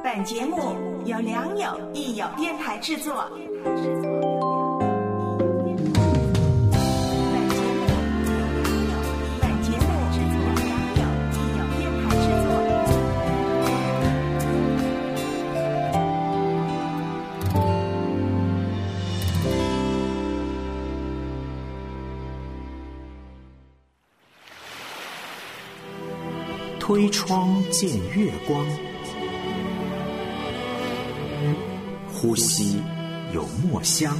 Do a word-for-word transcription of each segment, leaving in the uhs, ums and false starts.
本节目由良友益友电台制作。 推窗见月光，呼吸有墨香。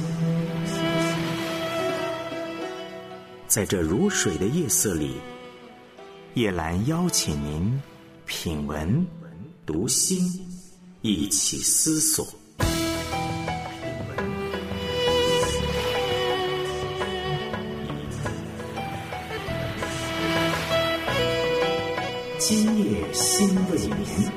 在这如水的夜色里，叶兰邀请您品文读心，一起思索。今夜心未眠。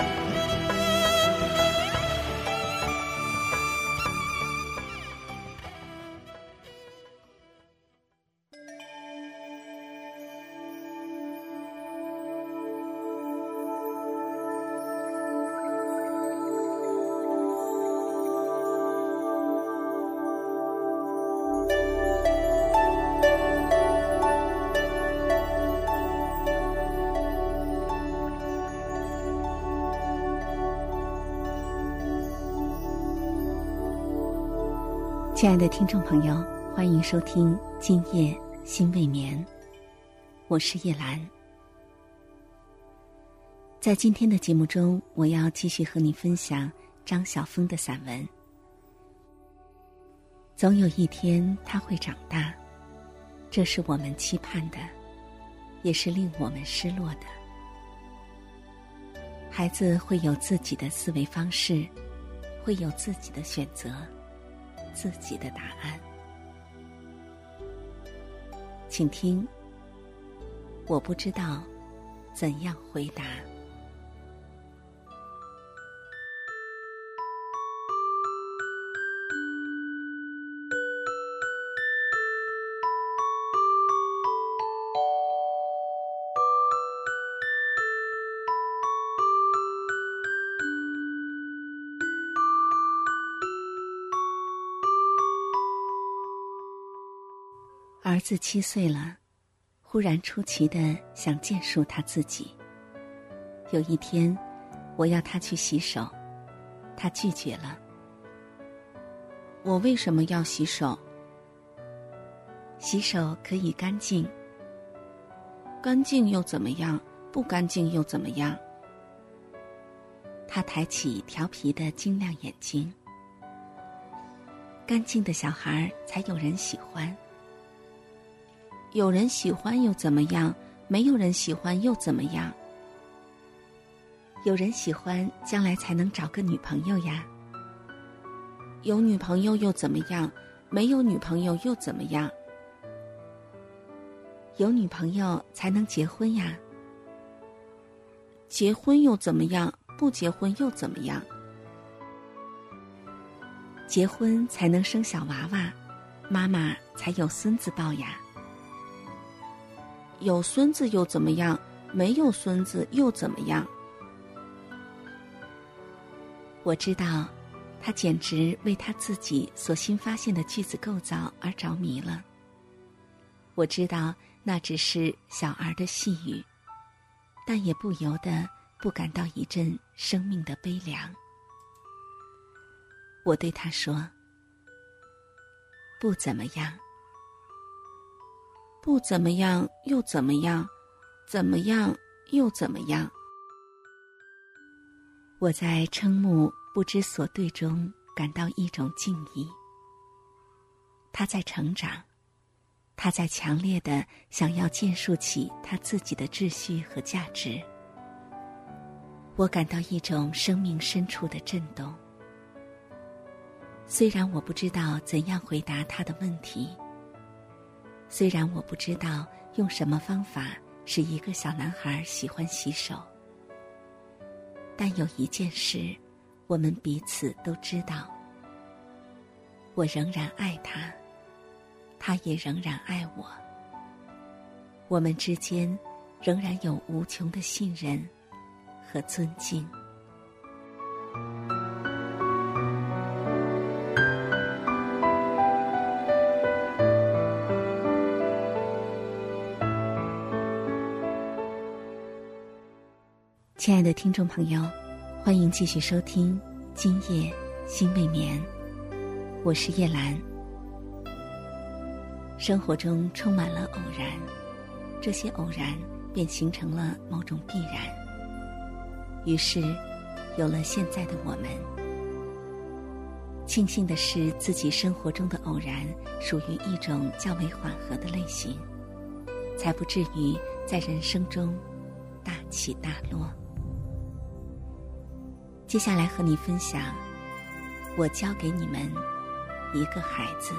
亲爱的听众朋友，欢迎收听今夜心未眠，我是叶兰。在今天的节目中，我要继续和你分享张晓峰的散文。总有一天他会长大，这是我们期盼的，也是令我们失落的。孩子会有自己的思维方式，会有自己的选择，自己的答案。请听，我不知道怎样回答。儿子七岁了，忽然出奇的想见述他自己。有一天，我要他去洗手，他拒绝了。我为什么要洗手？洗手可以干净。干净又怎么样？不干净又怎么样？他抬起调皮的晶亮眼睛。干净的小孩才有人喜欢。有人喜欢又怎么样？没有人喜欢又怎么样？有人喜欢，将来才能找个女朋友呀。有女朋友又怎么样？没有女朋友又怎么样？有女朋友才能结婚呀。结婚又怎么样？不结婚又怎么样？结婚才能生小娃娃，妈妈才有孙子抱呀。有孙子又怎么样？没有孙子又怎么样？我知道，他简直为他自己所新发现的句子构造而着迷了。我知道那只是小儿的细语，但也不由得不感到一阵生命的悲凉。我对他说：不怎么样。不怎么样又怎么样？怎么样又怎么样？我在瞠目不知所对中感到一种敬意。他在成长，他在强烈的想要建树起他自己的秩序和价值。我感到一种生命深处的震动。虽然我不知道怎样回答他的问题，虽然我不知道用什么方法使一个小男孩喜欢洗手，但有一件事我们彼此都知道，我仍然爱他，他也仍然爱我。我们之间仍然有无穷的信任和尊敬。 亲爱的听众朋友，欢迎继续收听今夜心未眠，我是叶兰。生活中充满了偶然，这些偶然便形成了某种必然，于是有了现在的我们。庆幸的是，自己生活中的偶然属于一种较为缓和的类型，才不至于在人生中大起大落。接下来和你分享，我教给你们一个孩子。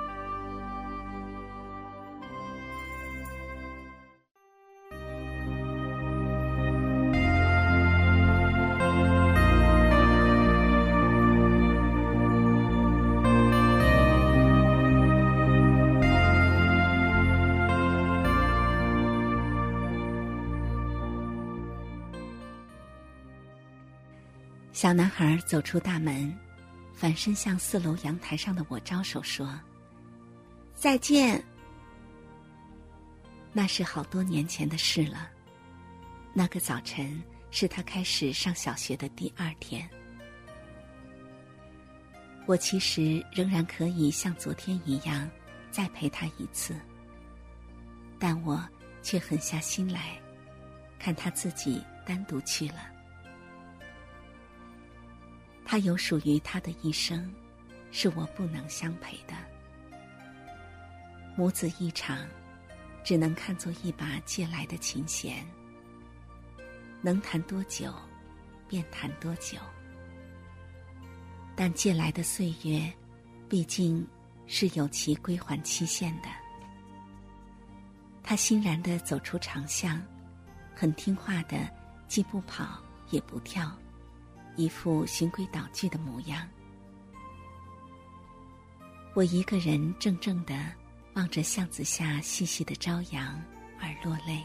小男孩走出大门，反身向四楼阳台上的我招手说：“再见。”那是好多年前的事了。那个早晨是他开始上小学的第二天。我其实仍然可以像昨天一样再陪他一次，但我却狠下心来，看他自己单独去了。他有属于他的一生，是我不能相陪的。母子一场，只能看作一把借来的琴弦，能弹多久，便弹多久。但借来的岁月，毕竟是有其归还期限的。他欣然地走出长巷，很听话的，既不跑也不跳，一副循规蹈矩的模样。我一个人怔怔地望着巷子下细细的朝阳而落泪，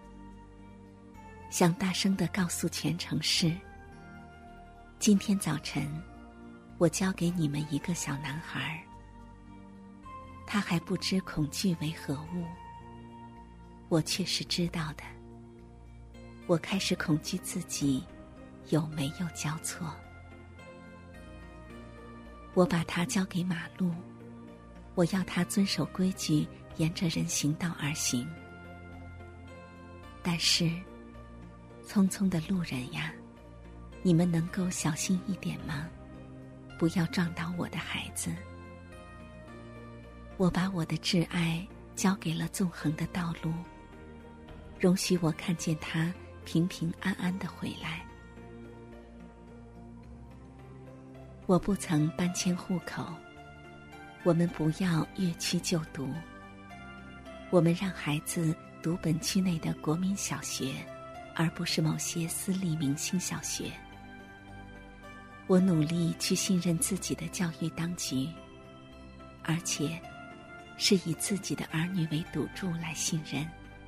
想大声地告诉全城市：今天早晨，我交给你们一个小男孩，他还不知恐惧为何物，我却是知道的。我开始恐惧自己有没有交错。我把他交给马路，我要他遵守规矩，沿着人行道而行。但是，匆匆的路人呀，你们能够小心一点吗？不要撞到我的孩子。我把我的挚爱交给了纵横的道路，容许我看见他平平安安地回来。我不曾搬迁户口，我们不要越区就读，我们让孩子读本区内的国民小学，而不是某些私立明星小学。我努力去信任自己的教育当局，而且是以自己的儿女为赌注来信任。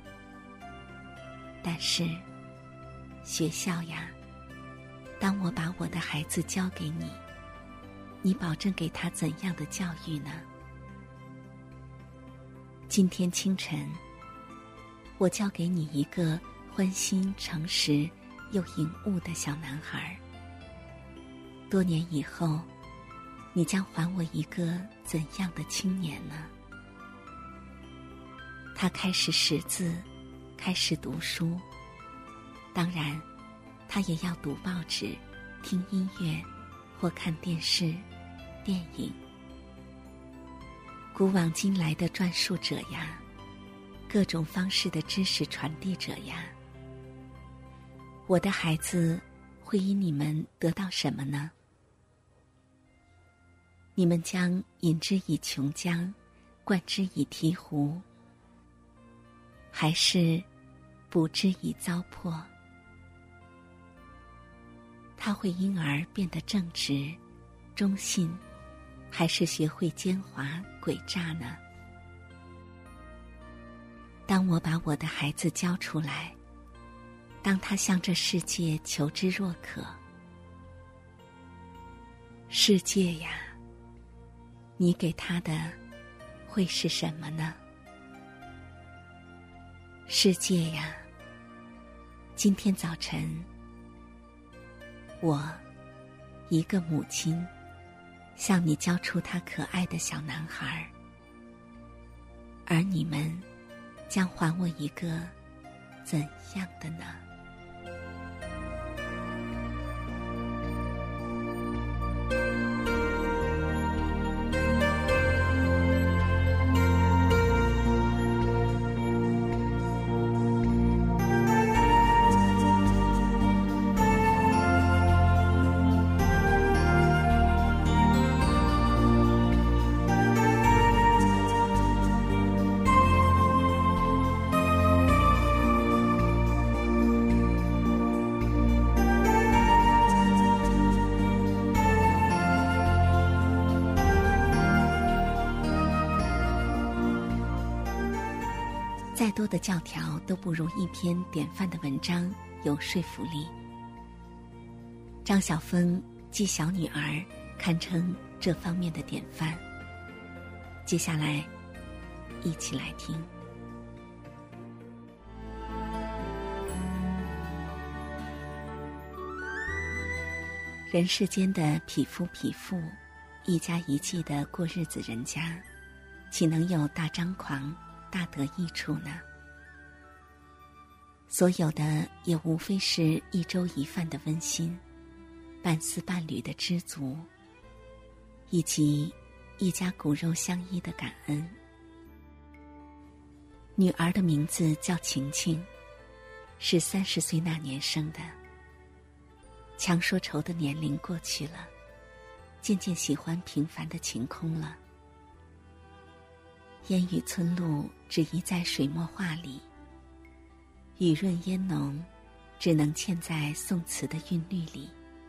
但是，学校呀，当我把我的孩子交给你，你保证给他怎样的教育呢？今天清晨，我交给你一个欢心诚实又颖悟的小男孩。多年以后，你将还我一个怎样的青年呢？他开始识字，开始读书，当然，他也要读报纸、听音乐或看电视、电影。古往今来的转述者呀，各种方式的知识传递者呀，我的孩子会因你们得到什么呢？你们将饮之以琼浆，灌之以醍醐，还是补之以糟粕？他会因而变得正直、忠信，还是学会奸猾诡诈呢？当我把我的孩子交出来，当他向这世界求知若渴，世界呀，你给他的会是什么呢？世界呀，今天早晨我，一个母亲，向你交出他可爱的小男孩，而你们将还我一个怎样的呢？再多的教条都不如一篇典范的文章有说服力。张晓峰继小女儿堪称这方面的典范。接下来，一起来听。人世间的匹夫匹妇，一家一计的过日子，人家岂能有大张狂大得益处呢？所有的也无非是一粥一饭的温馨，半丝半缕的知足，以及一家骨肉相依的感恩。女儿的名字叫晴晴，是三十岁那年生的。强说愁的年龄过去了，渐渐喜欢平凡的晴空了。烟雨村路只宜在水墨画里，雨润烟浓只能嵌在宋词的韵律里。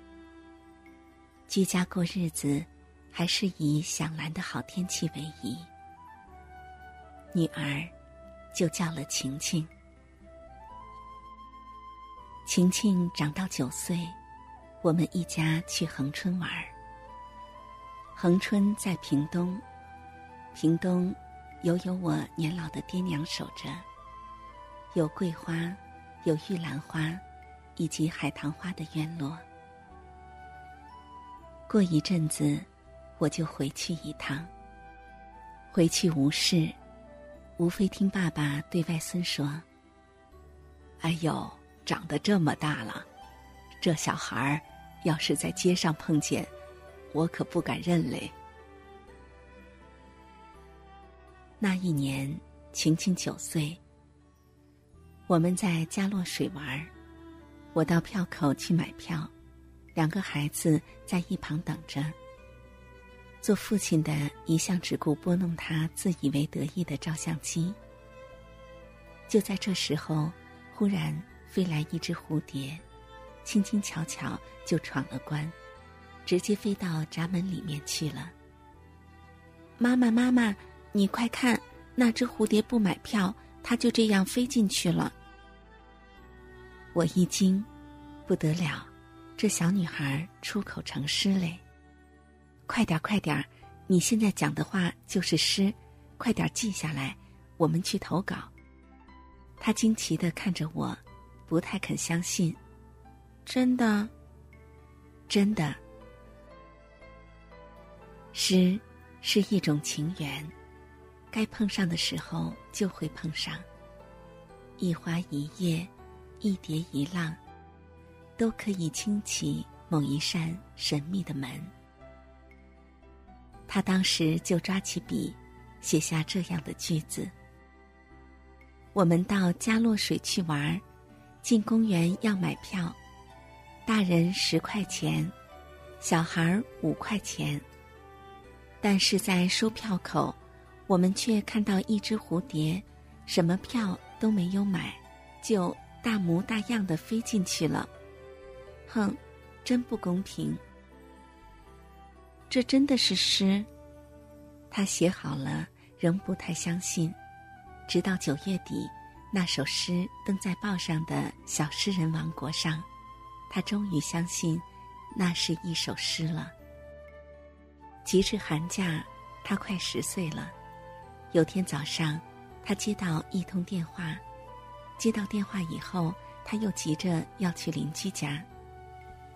居家过日子，还是以饗蓝的好天气为宜。女儿就叫了晴晴。晴晴长到九岁，我们一家去恒春玩。恒春在屏东，屏东有有我年老的爹娘守着，有桂花，有玉兰花，以及海棠花的院落。过一阵子，我就回去一趟。回去无事，无非听爸爸对外孙说：“哎呦，长得这么大了，这小孩儿要是在街上碰见，我可不敢认嘞。”那一年，晴晴九岁。我们在嘉洛水玩，我到票口去买票，两个孩子在一旁等着。做父亲的一向只顾拨弄他自以为得意的照相机。就在这时候，忽然飞来一只蝴蝶，轻轻巧巧就闯了关，直接飞到闸门里面去了。妈妈妈妈，你快看，那只蝴蝶不买票，它就这样飞进去了。我一惊，不得了，这小女孩出口成诗嘞！快点快点，你现在讲的话就是诗，快点记下来，我们去投稿。她惊奇地看着我，不太肯相信。真的？真的。诗是一种情缘，该碰上的时候就会碰上。一花一叶，一蝶一浪，都可以轻启某一扇神秘的门。他当时就抓起笔，写下这样的句子：我们到嘉洛水去玩，进公园要买票，大人十块钱，小孩五块钱。但是在售票口，我们却看到一只蝴蝶，什么票都没有买，就大模大样的飞进去了。哼，真不公平。这真的是诗？他写好了，仍不太相信。直到九月底，那首诗登在报上的小诗人王国上，他终于相信那是一首诗了。及至寒假，他快十岁了。有天早上，他接到一通电话，接到电话以后，他又急着要去邻居家。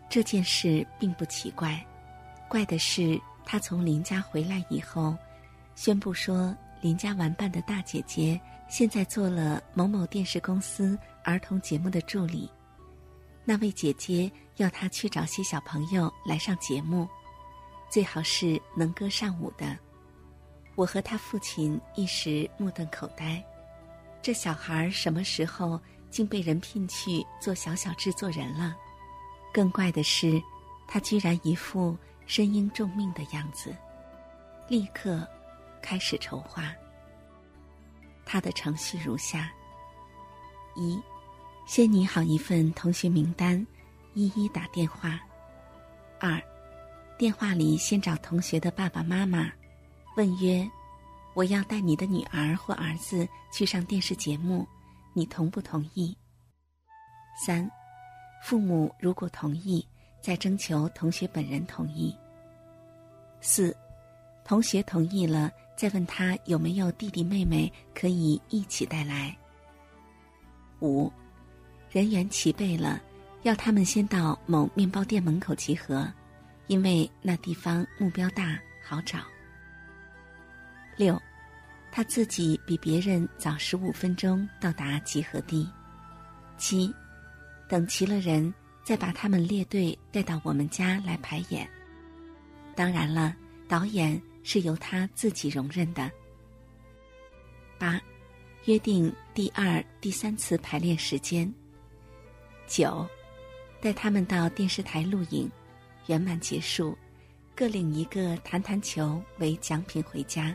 这件事并不奇怪，怪的是他从林家回来以后，宣布说林家玩伴的大姐姐现在做了某某电视公司儿童节目的助理，那位姐姐要他去找些小朋友来上节目，最好是能歌善舞的。我和他父亲一时目瞪口呆，这小孩什么时候竟被人聘去做小小制作人了？更怪的是，他居然一副身应重命的样子，立刻开始筹划。他的程序如下：一，先拟好一份同学名单，一一打电话。二，电话里先找同学的爸爸妈妈，问曰：我要带你的女儿或儿子去上电视节目，你同不同意？三，父母如果同意，再征求同学本人同意。四，同学同意了，再问他有没有弟弟妹妹可以一起带来。五，人员齐备了，要他们先到某面包店门口集合，因为那地方目标大，好找。六，他自己比别人早十五分钟到达集合地。七，等齐了人，再把他们列队带到我们家来排演。当然了，导演是由他自己容忍的。八，约定第二、第三次排练时间。九，带他们到电视台录影，圆满结束，各领一个弹弹球为奖品回家。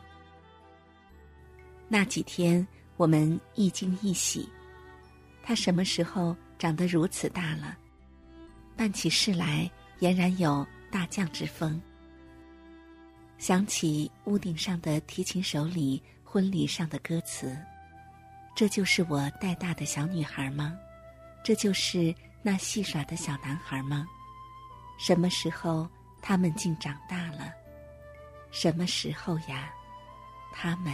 那几天我们一惊一喜，他什么时候长得如此大了？办起事来俨然有大将之风。想起屋顶上的提琴手里婚礼上的歌词，这就是我带大的小女孩吗？这就是那戏耍的小男孩吗？什么时候他们竟长大了？什么时候呀？他们……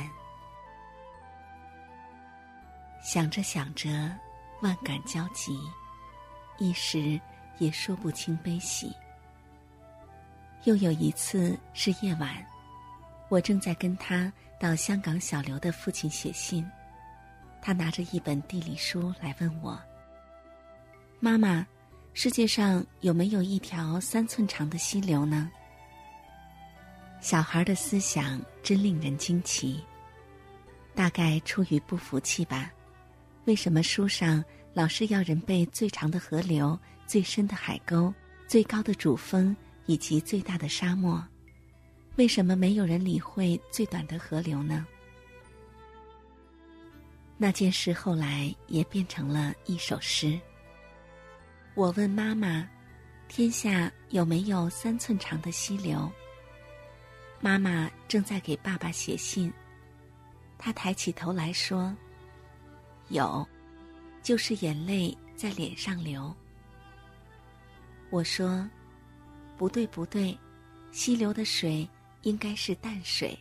想着想着，万感交集，一时也说不清悲喜。又有一次是夜晚，我正在跟他到香港小刘的父亲写信，他拿着一本地理书来问我：妈妈，世界上有没有一条三寸长的溪流呢？小孩的思想真令人惊奇，大概出于不服气吧。为什么书上老是要人背最长的河流、最深的海沟、最高的主峰以及最大的沙漠？为什么没有人理会最短的河流呢？那件事后来也变成了一首诗。我问妈妈，天下有没有三寸长的溪流？妈妈正在给爸爸写信，她抬起头来说：有，就是眼泪在脸上流。我说：不对不对，溪流的水应该是淡水。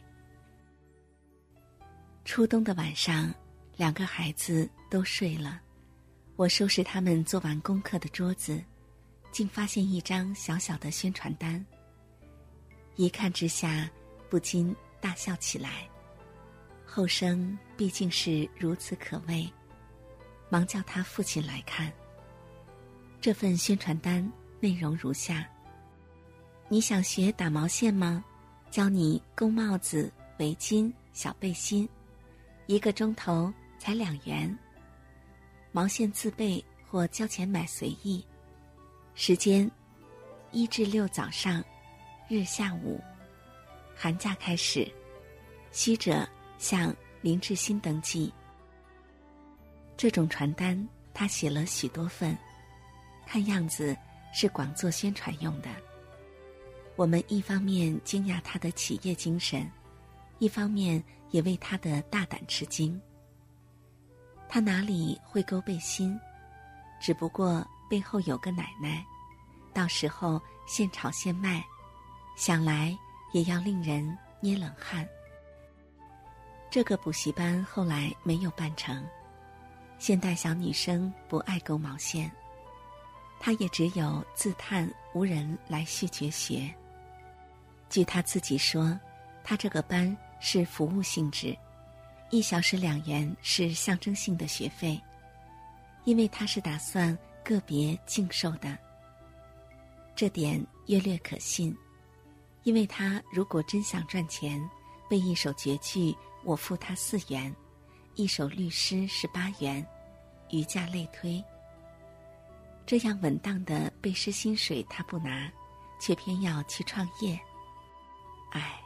初冬的晚上，两个孩子都睡了，我收拾他们做完功课的桌子，竟发现一张小小的宣传单，一看之下不禁大笑起来。后生毕竟是如此可畏，忙叫他父亲来看。这份宣传单内容如下：你想学打毛线吗？教你钩帽子、围巾、小背心，一个钟头才两元，毛线自备或交钱买随意。时间一至六早上，日下午，寒假开始。须者向林志新登记。这种传单他写了许多份，看样子是广做宣传用的。我们一方面惊讶他的企业精神，一方面也为他的大胆吃惊。他哪里会勾背心？只不过背后有个奶奶，到时候现炒现卖，想来也要令人捏冷汗。这个补习班后来没有办成，现代小女生不爱勾毛线。 他也只有自叹无人来续绝学。据他自己说，他这个班是服务性质，一小时两元是象征性的学费，因为他是打算个别竞售的。这点约略可信，因为他如果真想赚钱，背一首绝句我付他四元，一首律诗是八元，余价类推。这样稳当的背诗薪水他不拿，却偏要去创业。唉，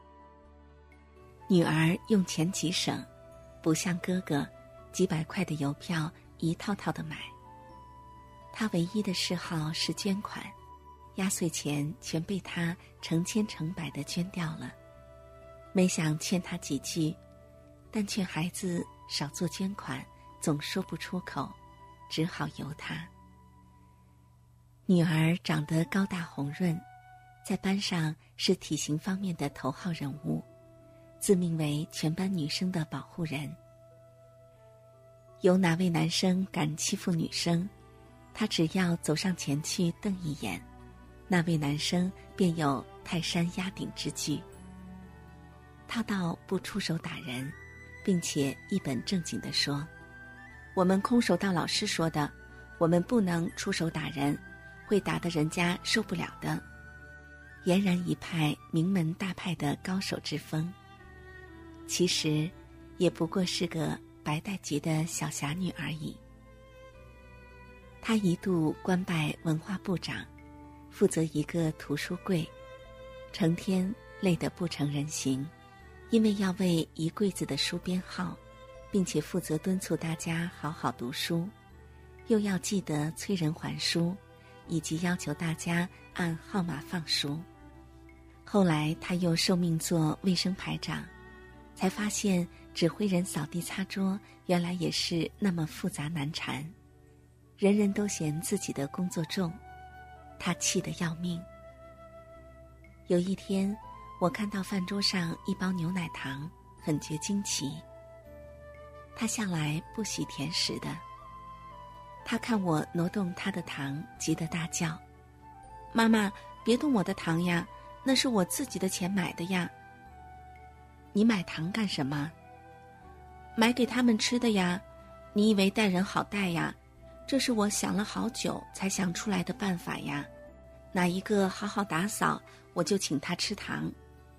女儿用钱极省，不像哥哥几百块的邮票一套套的买。她唯一的嗜好是捐款，压岁钱全被他成千成百的捐掉了。没想劝他几句，但劝孩子少做捐款总说不出口，只好由他。女儿长得高大红润，在班上是体型方面的头号人物，自命为全班女生的保护人。有哪位男生敢欺负女生，她只要走上前去瞪一眼，那位男生便有泰山压顶之句。他倒不出手打人，并且一本正经地说，我们空手道老师说的，我们不能出手打人，会打得人家受不了的。俨然一派名门大派的高手之风，其实也不过是个白带局的小侠女而已。她一度官拜文化部长，负责一个图书柜，成天累得不成人形，因为要为一柜子的书编号，并且负责敦促大家好好读书，又要记得催人还书，以及要求大家按号码放书。后来他又受命做卫生排长，才发现指挥人扫地擦桌原来也是那么复杂难缠，人人都嫌自己的工作重，他气得要命。有一天我看到饭桌上一包牛奶糖，很觉惊奇。他向来不喜甜食的，他看我挪动他的糖，急得大叫，妈妈，别动我的糖呀，那是我自己的钱买的呀。你买糖干什么？买给他们吃的呀，你以为待人好待呀？这是我想了好久才想出来的办法呀。哪一个好好打扫，我就请他吃糖。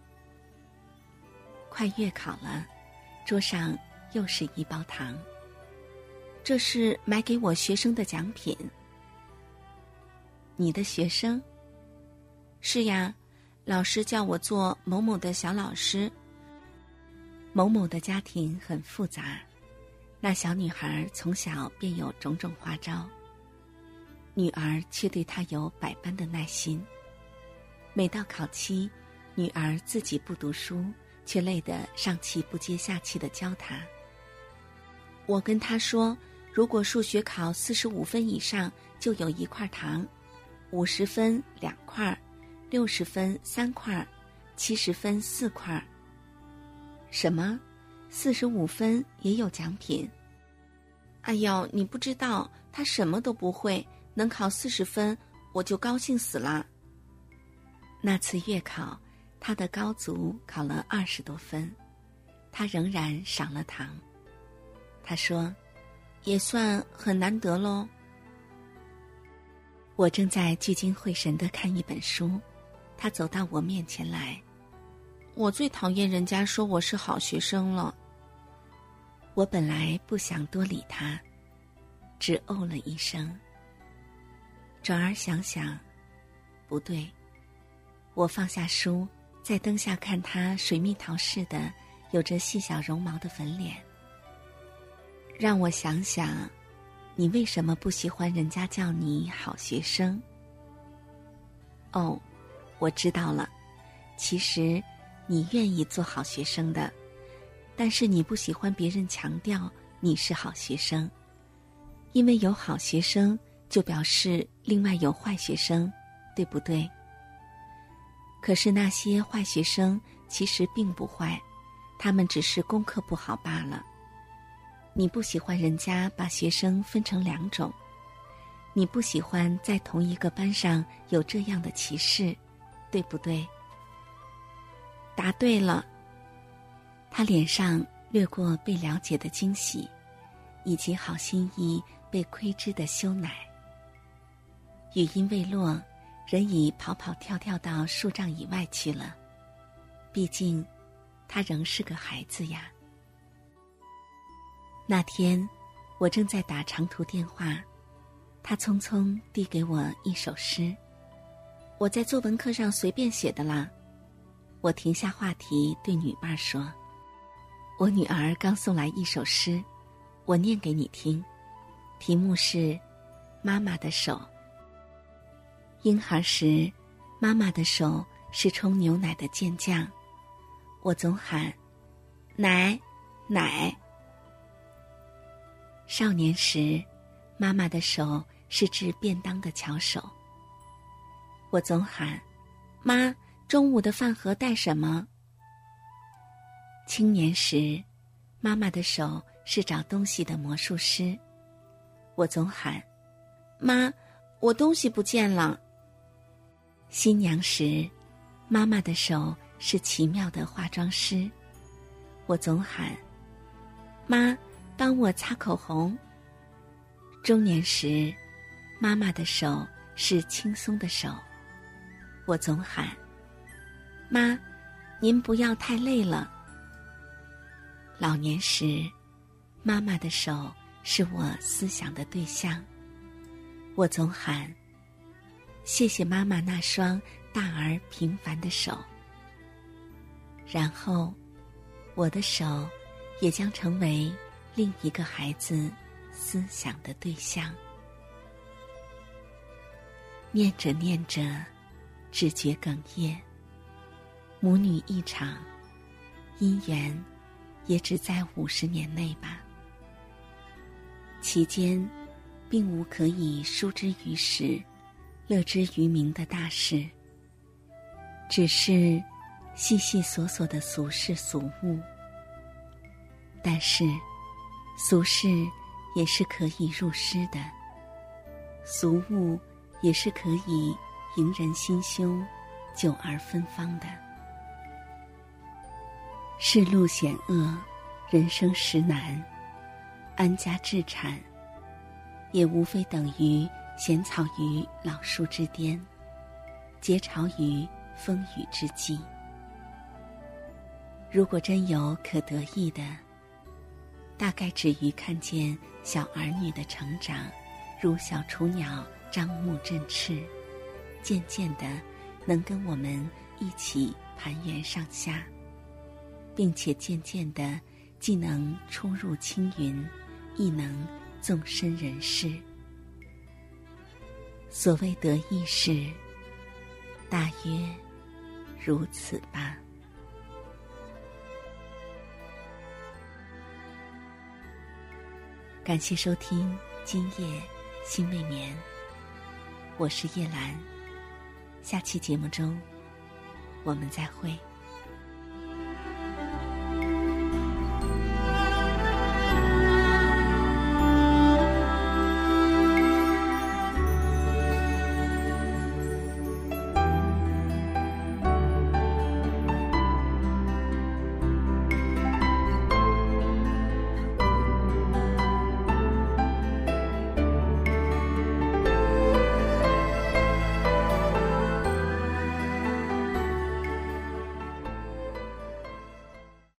快月考了，桌上又是一包糖。这是买给我学生的奖品。你的学生？是呀，老师叫我做某某的小老师。某某的家庭很复杂，那小女孩从小便有种种花招，女儿却对她有百般的耐心。每到考期，女儿自己不读书，却累得上气不接下气地教她。我跟她说，如果数学考四十五分以上，就有一块糖；五十分两块，六十分三块，七十分四块。什么？四十五分也有奖品？哎呦，你不知道，他什么都不会，能考四十分，我就高兴死了。那次月考，他的高足考了二十多分，他仍然赏了糖。他说，也算很难得咯。我正在聚精会神地看一本书，他走到我面前来。我最讨厌人家说我是好学生了。我本来不想多理他，只哦了一声。转而想想，不对，我放下书，在灯下看他水蜜桃似的有着细小绒毛的粉脸。让我想想，你为什么不喜欢人家叫你好学生？哦，我知道了，其实你愿意做好学生的，但是你不喜欢别人强调你是好学生，因为有好学生就表示另外有坏学生，对不对？可是那些坏学生其实并不坏，他们只是功课不好罢了。你不喜欢人家把学生分成两种， 你不喜欢在同一个班上有这样的歧视，对不对？答对了。他脸上掠过被了解的惊喜，以及好心意被窥知的羞赧。语音未落，人已跑跑跳跳到数丈以外去了。毕竟，他仍是个孩子呀。那天，我正在打长途电话，他匆匆递给我一首诗。我在作文课上随便写的啦。我停下话题，对女伴说：“我女儿刚送来一首诗，我念给你听。题目是《妈妈的手》。婴孩时，妈妈的手是冲牛奶的健将，我总喊奶奶。少年时，妈妈的手是制便当的巧手，我总喊妈，中午的饭盒带什么？青年时，妈妈的手是找东西的魔术师，我总喊妈，我东西不见了。新娘时，妈妈的手是奇妙的化妆师，我总喊妈，帮我擦口红。中年时，妈妈的手是轻松的手，我总喊妈，您不要太累了。老年时，妈妈的手是我思想的对象，我总喊谢谢妈妈那双大而平凡的手。然后，我的手也将成为另一个孩子思想的对象。念着念着，只觉哽咽。母女一场，姻缘也只在五十年内吧。其间，并无可以抒之于史、乐之于民的大事，只是细细琐琐的俗事俗物。但是，俗事也是可以入诗的，俗物也是可以迎人心胸、久而芬芳的。世路险恶，人生实难，安家置产，也无非等于闲草于老树之巅，结巢于风雨之际。如果真有可得意的，大概止于看见小儿女的成长，如小雏鸟张目振翅，渐渐的能跟我们一起盘旋上下，并且渐渐的既能出入青云，亦能纵身人世。所谓得意事，大约如此吧。感谢收听今夜心未眠，我是叶兰，下期节目中我们再会。